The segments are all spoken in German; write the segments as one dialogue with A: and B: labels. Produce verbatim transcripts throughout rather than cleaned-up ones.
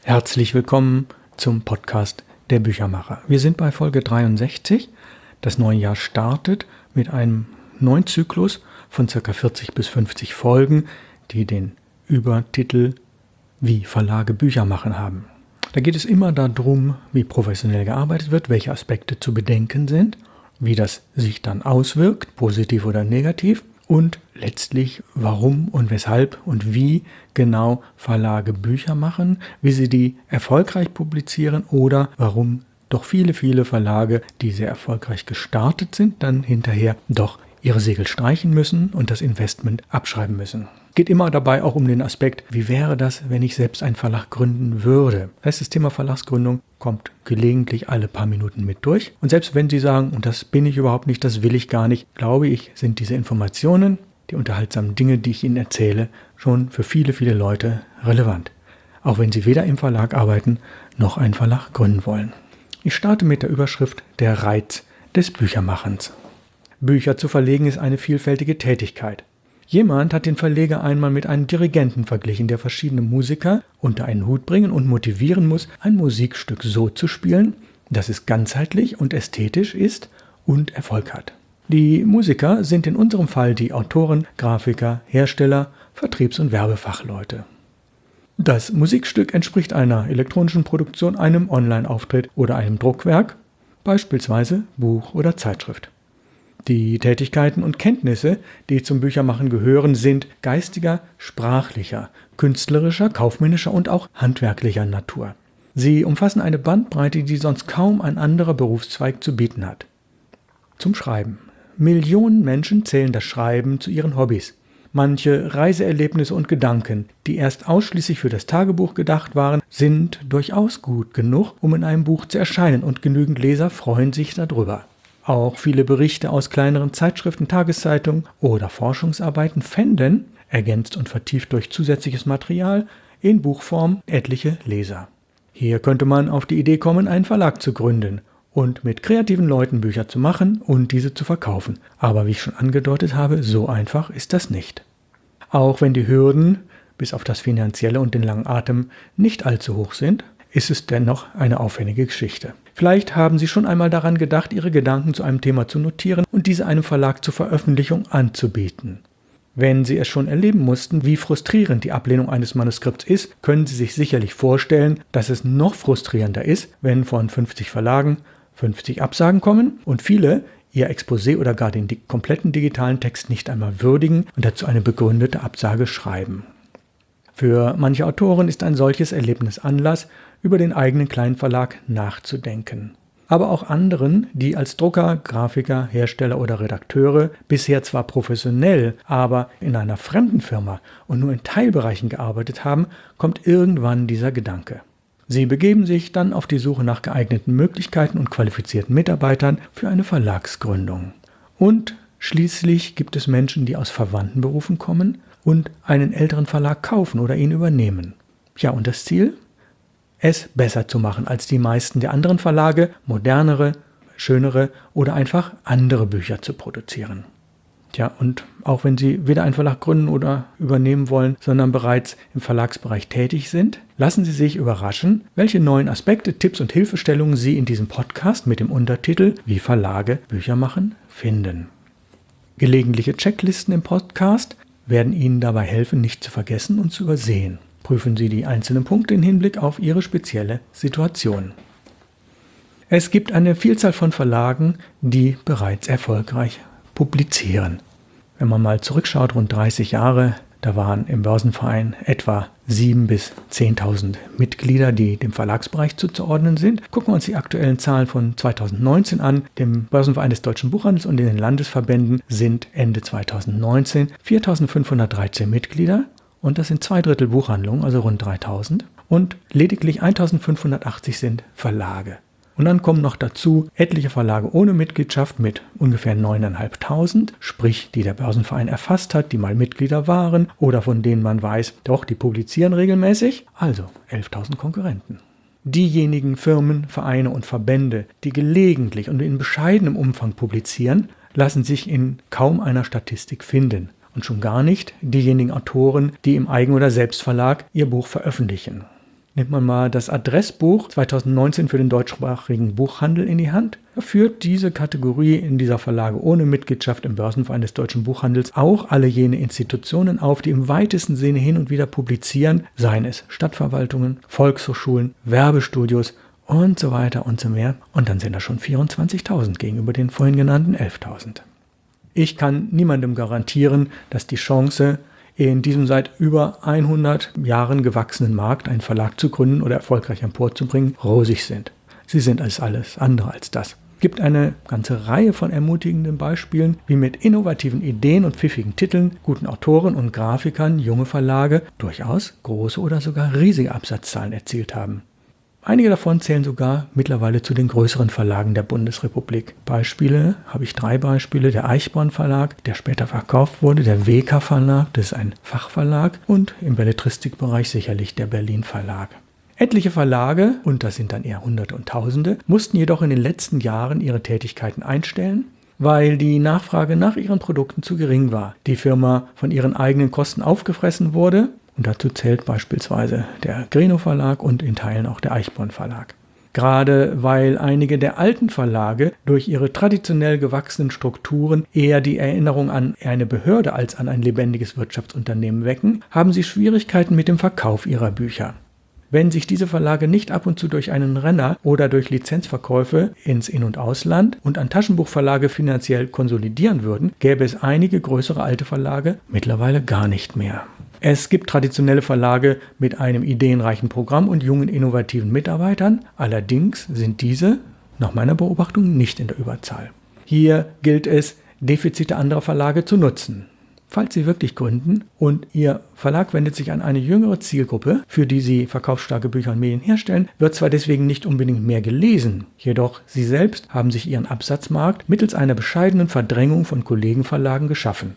A: Herzlich willkommen zum Podcast der Büchermacher. Wir sind bei Folge dreiundsechzig. Das neue Jahr startet mit einem neuen Zyklus von ca. vierzig bis fünfzig Folgen, die den Übertitel Wie Verlage Bücher machen haben. Da geht es immer darum, wie professionell gearbeitet wird, welche Aspekte zu bedenken sind, wie das sich dann auswirkt, positiv oder negativ, und letztlich warum und weshalb und wie genau Verlage Bücher machen, wie sie die erfolgreich publizieren oder warum doch viele, viele Verlage, die sehr erfolgreich gestartet sind, dann hinterher doch ihre Segel streichen müssen und das Investment abschreiben müssen. Geht immer dabei auch um den Aspekt, wie wäre das, wenn ich selbst einen Verlag gründen würde. Das heißt, das Thema Verlagsgründung kommt gelegentlich alle paar Minuten mit durch. Und selbst wenn Sie sagen, und das bin ich überhaupt nicht, das will ich gar nicht, glaube ich, sind diese Informationen, die unterhaltsamen Dinge, die ich Ihnen erzähle, schon für viele, viele Leute relevant. Auch wenn Sie weder im Verlag arbeiten, noch einen Verlag gründen wollen. Ich starte mit der Überschrift Der Reiz des Büchermachens. Bücher zu verlegen ist eine vielfältige Tätigkeit. Jemand hat den Verleger einmal mit einem Dirigenten verglichen, der verschiedene Musiker unter einen Hut bringen und motivieren muss, ein Musikstück so zu spielen, dass es ganzheitlich und ästhetisch ist und Erfolg hat. Die Musiker sind in unserem Fall die Autoren, Grafiker, Hersteller, Vertriebs- und Werbefachleute. Das Musikstück entspricht einer elektronischen Produktion, einem Online-Auftritt oder einem Druckwerk, beispielsweise Buch oder Zeitschrift. Die Tätigkeiten und Kenntnisse, die zum Büchermachen gehören, sind geistiger, sprachlicher, künstlerischer, kaufmännischer und auch handwerklicher Natur. Sie umfassen eine Bandbreite, die sonst kaum ein anderer Berufszweig zu bieten hat. Zum Schreiben. Millionen Menschen zählen das Schreiben zu ihren Hobbys. Manche Reiseerlebnisse und Gedanken, die erst ausschließlich für das Tagebuch gedacht waren, sind durchaus gut genug, um in einem Buch zu erscheinen, und genügend Leser freuen sich darüber. Auch viele Berichte aus kleineren Zeitschriften, Tageszeitungen oder Forschungsarbeiten fänden, ergänzt und vertieft durch zusätzliches Material, in Buchform etliche Leser. Hier könnte man auf die Idee kommen, einen Verlag zu gründen und mit kreativen Leuten Bücher zu machen und diese zu verkaufen. Aber wie ich schon angedeutet habe, so einfach ist das nicht. Auch wenn die Hürden, bis auf das Finanzielle und den langen Atem, nicht allzu hoch sind, ist es dennoch eine aufwendige Geschichte. Vielleicht haben Sie schon einmal daran gedacht, Ihre Gedanken zu einem Thema zu notieren und diese einem Verlag zur Veröffentlichung anzubieten. Wenn Sie es schon erleben mussten, wie frustrierend die Ablehnung eines Manuskripts ist, können Sie sich sicherlich vorstellen, dass es noch frustrierender ist, wenn von fünfzig Verlagen fünfzig Absagen kommen und viele Ihr Exposé oder gar den kompletten digitalen Text nicht einmal würdigen und dazu eine begründete Absage schreiben. Für manche Autoren ist ein solches Erlebnis Anlass, über den eigenen kleinen Verlag nachzudenken. Aber auch anderen, die als Drucker, Grafiker, Hersteller oder Redakteure bisher zwar professionell, aber in einer fremden Firma und nur in Teilbereichen gearbeitet haben, kommt irgendwann dieser Gedanke. Sie begeben sich dann auf die Suche nach geeigneten Möglichkeiten und qualifizierten Mitarbeitern für eine Verlagsgründung. Und schließlich gibt es Menschen, die aus Verwandtenberufen kommen und einen älteren Verlag kaufen oder ihn übernehmen. Ja, und das Ziel? Es besser zu machen als die meisten der anderen Verlage, modernere, schönere oder einfach andere Bücher zu produzieren. Tja, und auch wenn Sie weder einen Verlag gründen oder übernehmen wollen, sondern bereits im Verlagsbereich tätig sind, lassen Sie sich überraschen, welche neuen Aspekte, Tipps und Hilfestellungen Sie in diesem Podcast mit dem Untertitel Wie Verlage Bücher machen finden. Gelegentliche Checklisten im Podcast werden Ihnen dabei helfen, nicht zu vergessen und zu übersehen. Prüfen Sie die einzelnen Punkte im Hinblick auf Ihre spezielle Situation. Es gibt eine Vielzahl von Verlagen, die bereits erfolgreich publizieren. Wenn man mal zurückschaut, rund dreißig Jahre, da waren im Börsenverein etwa siebentausend bis zehntausend Mitglieder, die dem Verlagsbereich zuzuordnen sind. Gucken wir uns die aktuellen Zahlen von zweitausendneunzehn an. Dem Börsenverein des Deutschen Buchhandels und in den Landesverbänden sind Ende zweitausendneunzehn viertausendfünfhundertdreizehn Mitglieder. Und das sind zwei Drittel Buchhandlungen, also rund dreitausend. Und lediglich eintausendfünfhundertachtzig sind Verlage. Und dann kommen noch dazu etliche Verlage ohne Mitgliedschaft mit ungefähr neuntausendfünfhundert, sprich die der Börsenverein erfasst hat, die mal Mitglieder waren oder von denen man weiß, doch, die publizieren regelmäßig, also elftausend Konkurrenten. Diejenigen Firmen, Vereine und Verbände, die gelegentlich und in bescheidenem Umfang publizieren, lassen sich in kaum einer Statistik finden. Und schon gar nicht diejenigen Autoren, die im Eigen- oder Selbstverlag ihr Buch veröffentlichen. Nimmt man mal das Adressbuch zweitausendneunzehn für den deutschsprachigen Buchhandel in die Hand, führt diese Kategorie in dieser Verlage ohne Mitgliedschaft im Börsenverein des deutschen Buchhandels auch alle jene Institutionen auf, die im weitesten Sinne hin und wieder publizieren, seien es Stadtverwaltungen, Volkshochschulen, Werbestudios und so weiter und so mehr. Und dann sind das schon vierundzwanzigtausend gegenüber den vorhin genannten elftausend. Ich kann niemandem garantieren, dass die Chance, in diesem seit über hundert Jahren gewachsenen Markt einen Verlag zu gründen oder erfolgreich emporzubringen, rosig sind. Sie sind als alles andere als das. Es gibt eine ganze Reihe von ermutigenden Beispielen, wie mit innovativen Ideen und pfiffigen Titeln, guten Autoren und Grafikern junge Verlage durchaus große oder sogar riesige Absatzzahlen erzielt haben. Einige davon zählen sogar mittlerweile zu den größeren Verlagen der Bundesrepublik. Beispiele, habe ich drei Beispiele, der Eichborn Verlag, der später verkauft wurde, der W K Verlag, das ist ein Fachverlag, und im Belletristikbereich sicherlich der Berlin Verlag. Etliche Verlage, und das sind dann eher Hunderte und Tausende, mussten jedoch in den letzten Jahren ihre Tätigkeiten einstellen, weil die Nachfrage nach ihren Produkten zu gering war, die Firma von ihren eigenen Kosten aufgefressen wurde. Und dazu zählt beispielsweise der Greno Verlag und in Teilen auch der Eichborn Verlag. Gerade weil einige der alten Verlage durch ihre traditionell gewachsenen Strukturen eher die Erinnerung an eine Behörde als an ein lebendiges Wirtschaftsunternehmen wecken, haben sie Schwierigkeiten mit dem Verkauf ihrer Bücher. Wenn sich diese Verlage nicht ab und zu durch einen Renner oder durch Lizenzverkäufe ins In- und Ausland und an Taschenbuchverlage finanziell konsolidieren würden, gäbe es einige größere alte Verlage mittlerweile gar nicht mehr. Es gibt traditionelle Verlage mit einem ideenreichen Programm und jungen, innovativen Mitarbeitern. Allerdings sind diese, nach meiner Beobachtung, nicht in der Überzahl. Hier gilt es, Defizite anderer Verlage zu nutzen. Falls Sie wirklich gründen und Ihr Verlag wendet sich an eine jüngere Zielgruppe, für die Sie verkaufsstarke Bücher und Medien herstellen, wird zwar deswegen nicht unbedingt mehr gelesen, jedoch Sie selbst haben sich Ihren Absatzmarkt mittels einer bescheidenen Verdrängung von Kollegenverlagen geschaffen.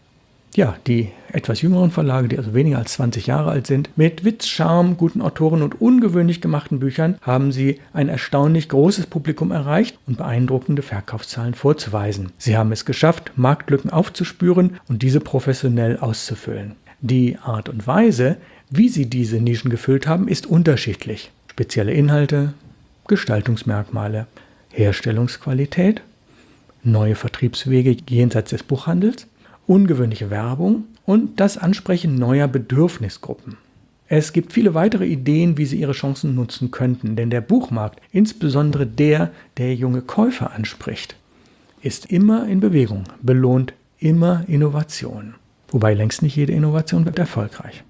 A: Ja, die etwas jüngeren Verlage, die also weniger als zwanzig Jahre alt sind, mit Witz, Charme, guten Autoren und ungewöhnlich gemachten Büchern haben sie ein erstaunlich großes Publikum erreicht und beeindruckende Verkaufszahlen vorzuweisen. Sie haben es geschafft, Marktlücken aufzuspüren und diese professionell auszufüllen. Die Art und Weise, wie sie diese Nischen gefüllt haben, ist unterschiedlich. Spezielle Inhalte, Gestaltungsmerkmale, Herstellungsqualität, neue Vertriebswege jenseits des Buchhandels, ungewöhnliche Werbung und das Ansprechen neuer Bedürfnisgruppen. Es gibt viele weitere Ideen, wie Sie Ihre Chancen nutzen könnten, denn der Buchmarkt, insbesondere der, der junge Käufer anspricht, ist immer in Bewegung, belohnt immer Innovation. Wobei längst nicht jede Innovation wird erfolgreich.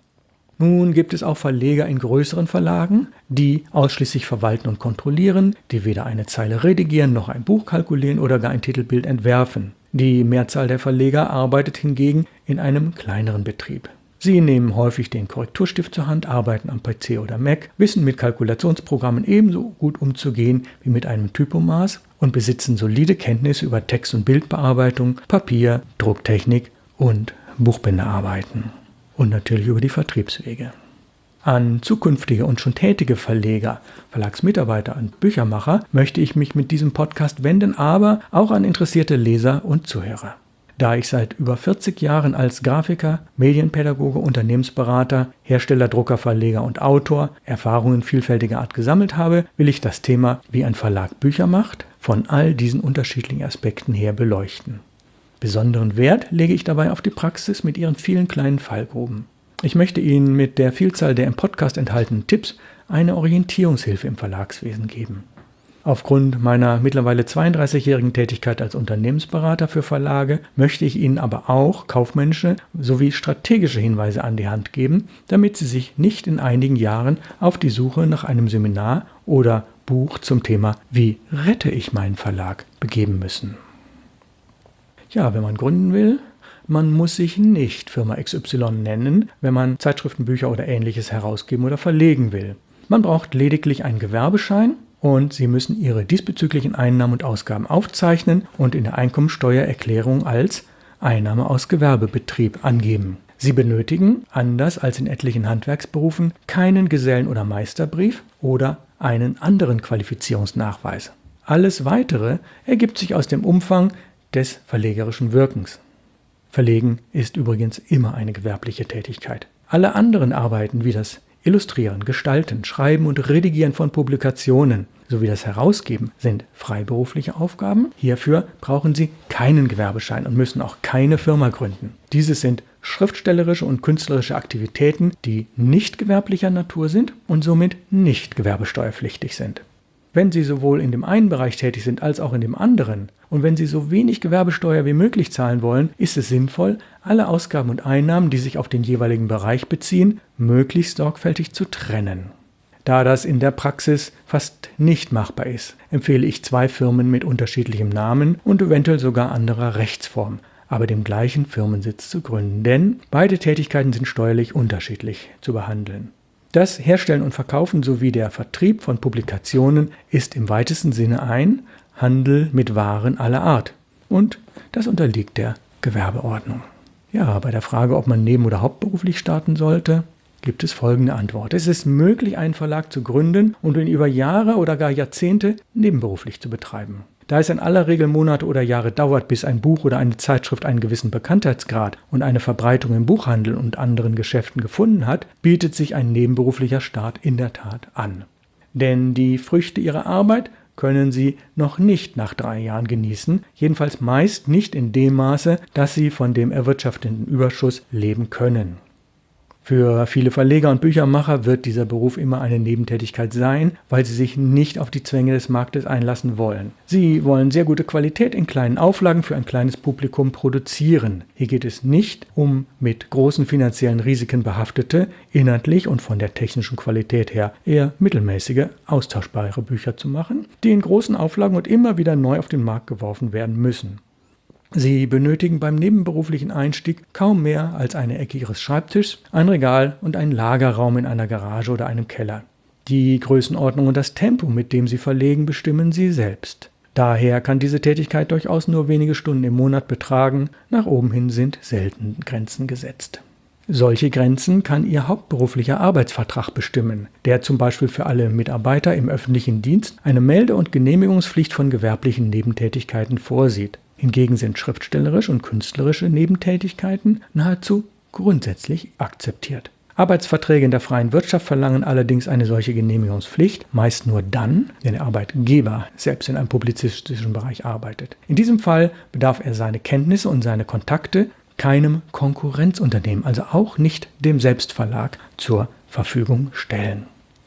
A: Nun gibt es auch Verleger in größeren Verlagen, die ausschließlich verwalten und kontrollieren, die weder eine Zeile redigieren noch ein Buch kalkulieren oder gar ein Titelbild entwerfen. Die Mehrzahl der Verleger arbeitet hingegen in einem kleineren Betrieb. Sie nehmen häufig den Korrekturstift zur Hand, arbeiten am P C oder Mac, wissen mit Kalkulationsprogrammen ebenso gut umzugehen wie mit einem Typomaß und besitzen solide Kenntnisse über Text- und Bildbearbeitung, Papier, Drucktechnik und Buchbinderarbeiten. Und natürlich über die Vertriebswege. An zukünftige und schon tätige Verleger, Verlagsmitarbeiter und Büchermacher möchte ich mich mit diesem Podcast wenden, aber auch an interessierte Leser und Zuhörer. Da ich seit über vierzig Jahren als Grafiker, Medienpädagoge, Unternehmensberater, Hersteller, Drucker, Verleger und Autor Erfahrungen vielfältiger Art gesammelt habe, will ich das Thema, wie ein Verlag Bücher macht, von all diesen unterschiedlichen Aspekten her beleuchten. Besonderen Wert lege ich dabei auf die Praxis mit ihren vielen kleinen Fallgruben. Ich möchte Ihnen mit der Vielzahl der im Podcast enthaltenen Tipps eine Orientierungshilfe im Verlagswesen geben. Aufgrund meiner mittlerweile zweiunddreißigjährigen Tätigkeit als Unternehmensberater für Verlage möchte ich Ihnen aber auch kaufmännische sowie strategische Hinweise an die Hand geben, damit Sie sich nicht in einigen Jahren auf die Suche nach einem Seminar oder Buch zum Thema „Wie rette ich meinen Verlag?" begeben müssen. Ja, wenn man gründen will, man muss sich nicht Firma X Y nennen, wenn man Zeitschriften, Bücher oder Ähnliches herausgeben oder verlegen will. Man braucht lediglich einen Gewerbeschein und Sie müssen Ihre diesbezüglichen Einnahmen und Ausgaben aufzeichnen und in der Einkommensteuererklärung als Einnahme aus Gewerbebetrieb angeben. Sie benötigen, anders als in etlichen Handwerksberufen, keinen Gesellen- oder Meisterbrief oder einen anderen Qualifizierungsnachweis. Alles Weitere ergibt sich aus dem Umfang des verlegerischen Wirkens. Verlegen ist übrigens immer eine gewerbliche Tätigkeit. Alle anderen Arbeiten wie das Illustrieren, Gestalten, Schreiben und Redigieren von Publikationen sowie das Herausgeben sind freiberufliche Aufgaben. Hierfür brauchen Sie keinen Gewerbeschein und müssen auch keine Firma gründen. Dieses sind schriftstellerische und künstlerische Aktivitäten, die nicht gewerblicher Natur sind und somit nicht gewerbesteuerpflichtig sind. Wenn Sie sowohl in dem einen Bereich tätig sind als auch in dem anderen und wenn Sie so wenig Gewerbesteuer wie möglich zahlen wollen, ist es sinnvoll, alle Ausgaben und Einnahmen, die sich auf den jeweiligen Bereich beziehen, möglichst sorgfältig zu trennen. Da das in der Praxis fast nicht machbar ist, empfehle ich zwei Firmen mit unterschiedlichem Namen und eventuell sogar anderer Rechtsform, aber dem gleichen Firmensitz zu gründen, denn beide Tätigkeiten sind steuerlich unterschiedlich zu behandeln. Das Herstellen und Verkaufen sowie der Vertrieb von Publikationen ist im weitesten Sinne ein Handel mit Waren aller Art und das unterliegt der Gewerbeordnung. Ja, bei der Frage, ob man neben- oder hauptberuflich starten sollte, gibt es folgende Antwort. Es ist möglich, einen Verlag zu gründen und ihn über Jahre oder gar Jahrzehnte nebenberuflich zu betreiben. Da es in aller Regel Monate oder Jahre dauert, bis ein Buch oder eine Zeitschrift einen gewissen Bekanntheitsgrad und eine Verbreitung im Buchhandel und anderen Geschäften gefunden hat, bietet sich ein nebenberuflicher Start in der Tat an. Denn die Früchte ihrer Arbeit können Sie noch nicht nach drei Jahren genießen, jedenfalls meist nicht in dem Maße, dass Sie von dem erwirtschafteten Überschuss leben können. Für viele Verleger und Büchermacher wird dieser Beruf immer eine Nebentätigkeit sein, weil sie sich nicht auf die Zwänge des Marktes einlassen wollen. Sie wollen sehr gute Qualität in kleinen Auflagen für ein kleines Publikum produzieren. Hier geht es nicht um mit großen finanziellen Risiken behaftete, inhaltlich und von der technischen Qualität her eher mittelmäßige, austauschbare Bücher zu machen, die in großen Auflagen und immer wieder neu auf den Markt geworfen werden müssen. Sie benötigen beim nebenberuflichen Einstieg kaum mehr als eine Ecke Ihres Schreibtischs, ein Regal und einen Lagerraum in einer Garage oder einem Keller. Die Größenordnung und das Tempo, mit dem Sie verlegen, bestimmen Sie selbst. Daher kann diese Tätigkeit durchaus nur wenige Stunden im Monat betragen, nach oben hin sind selten Grenzen gesetzt. Solche Grenzen kann Ihr hauptberuflicher Arbeitsvertrag bestimmen, der zum Beispiel für alle Mitarbeiter im öffentlichen Dienst eine Melde- und Genehmigungspflicht von gewerblichen Nebentätigkeiten vorsieht. Hingegen sind schriftstellerische und künstlerische Nebentätigkeiten nahezu grundsätzlich akzeptiert. Arbeitsverträge in der freien Wirtschaft verlangen allerdings eine solche Genehmigungspflicht, meist nur dann, wenn der Arbeitgeber selbst in einem publizistischen Bereich arbeitet. In diesem Fall bedarf er seine Kenntnisse und seine Kontakte keinem Konkurrenzunternehmen, also auch nicht dem Selbstverlag, zur Verfügung stellen.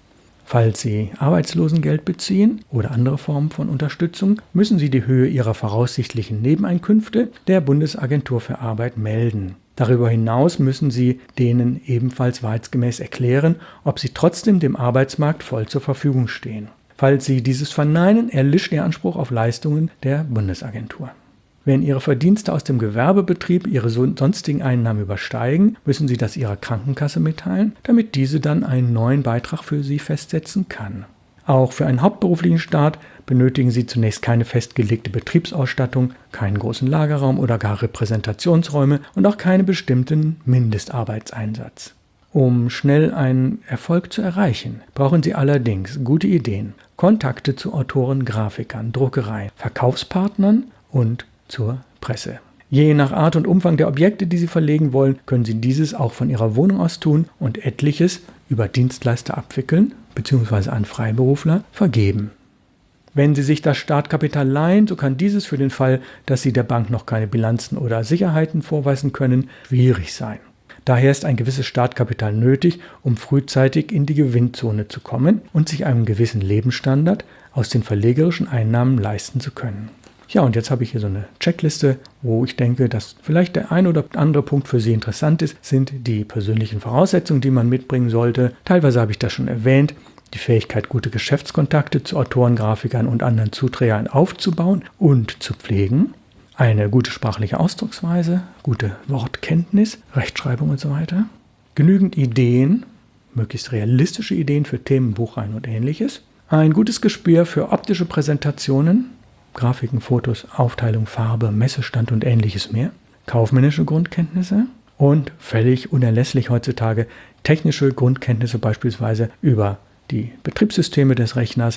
A: Falls Sie Arbeitslosengeld beziehen oder andere Formen von Unterstützung, müssen Sie die Höhe Ihrer voraussichtlichen Nebeneinkünfte der Bundesagentur für Arbeit melden. Darüber hinaus müssen Sie denen ebenfalls wahrheitsgemäß erklären, ob Sie trotzdem dem Arbeitsmarkt voll zur Verfügung stehen. Falls Sie dieses verneinen, erlischt Ihr Anspruch auf Leistungen der Bundesagentur. Wenn Ihre Verdienste aus dem Gewerbebetrieb Ihre sonstigen Einnahmen übersteigen, müssen Sie das Ihrer Krankenkasse mitteilen, damit diese dann einen neuen Beitrag für Sie festsetzen kann. Auch für einen hauptberuflichen Start benötigen Sie zunächst keine festgelegte Betriebsausstattung, keinen großen Lagerraum oder gar Repräsentationsräume und auch keinen bestimmten Mindestarbeitseinsatz. Um schnell einen Erfolg zu erreichen, brauchen Sie allerdings gute Ideen, Kontakte zu Autoren, Grafikern, Druckereien, Verkaufspartnern und zur Presse. Je nach Art und Umfang der Objekte, die Sie verlegen wollen, können Sie dieses auch von Ihrer Wohnung aus tun und etliches über Dienstleister abwickeln bzw. an Freiberufler vergeben. Wenn Sie sich das Startkapital leihen, so kann dieses für den Fall, dass Sie der Bank noch keine Bilanzen oder Sicherheiten vorweisen können, schwierig sein. Daher ist ein gewisses Startkapital nötig, um frühzeitig in die Gewinnzone zu kommen und sich einen gewissen Lebensstandard aus den verlegerischen Einnahmen leisten zu können. Ja, und jetzt habe ich hier so eine Checkliste, wo ich denke, dass vielleicht der ein oder andere Punkt für Sie interessant ist, sind die persönlichen Voraussetzungen, die man mitbringen sollte. Teilweise habe ich das schon erwähnt, die Fähigkeit, gute Geschäftskontakte zu Autoren, Grafikern und anderen Zuträgern aufzubauen und zu pflegen, eine gute sprachliche Ausdrucksweise, gute Wortkenntnis, Rechtschreibung und so weiter, genügend Ideen, möglichst realistische Ideen für Themen, Buchreihen und ähnliches, ein gutes Gespür für optische Präsentationen, Grafiken, Fotos, Aufteilung, Farbe, Messestand und ähnliches mehr, kaufmännische Grundkenntnisse und völlig unerlässlich heutzutage technische Grundkenntnisse beispielsweise über die Betriebssysteme des Rechners,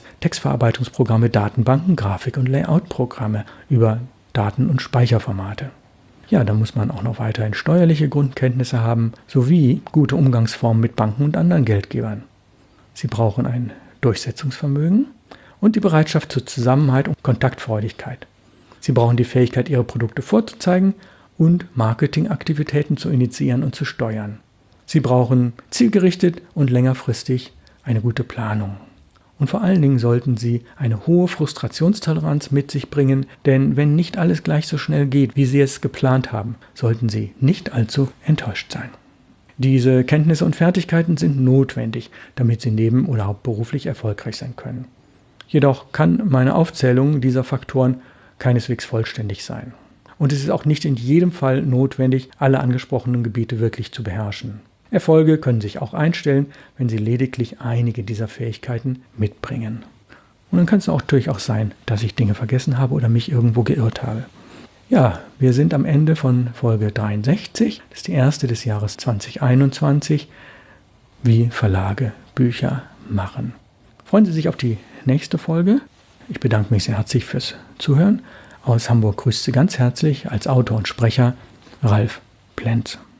A: Textverarbeitungsprogramme, Datenbanken, Grafik- und Layoutprogramme, über Daten- und Speicherformate. Ja, da muss man auch noch weiterhin steuerliche Grundkenntnisse haben, sowie gute Umgangsformen mit Banken und anderen Geldgebern. Sie brauchen ein Durchsetzungsvermögen und die Bereitschaft zur Zusammenhalt und Kontaktfreudigkeit. Sie brauchen die Fähigkeit, ihre Produkte vorzuzeigen und Marketingaktivitäten zu initiieren und zu steuern. Sie brauchen zielgerichtet und längerfristig eine gute Planung. Und vor allen Dingen sollten Sie eine hohe Frustrationstoleranz mit sich bringen, denn wenn nicht alles gleich so schnell geht, wie Sie es geplant haben, sollten Sie nicht allzu enttäuscht sein. Diese Kenntnisse und Fertigkeiten sind notwendig, damit Sie neben- oder hauptberuflich erfolgreich sein können. Jedoch kann meine Aufzählung dieser Faktoren keineswegs vollständig sein. Und es ist auch nicht in jedem Fall notwendig, alle angesprochenen Gebiete wirklich zu beherrschen. Erfolge können sich auch einstellen, wenn Sie lediglich einige dieser Fähigkeiten mitbringen. Und dann kann es auch natürlich auch sein, dass ich Dinge vergessen habe oder mich irgendwo geirrt habe. Ja, wir sind am Ende von Folge dreiundsechzig. Das ist die erste des Jahres zwanzig einundzwanzig. Wie Verlage Bücher machen. Freuen Sie sich auf die nächste Folge. Ich bedanke mich sehr herzlich fürs Zuhören. Aus Hamburg grüßt Sie ganz herzlich als Autor und Sprecher Ralf Plenz.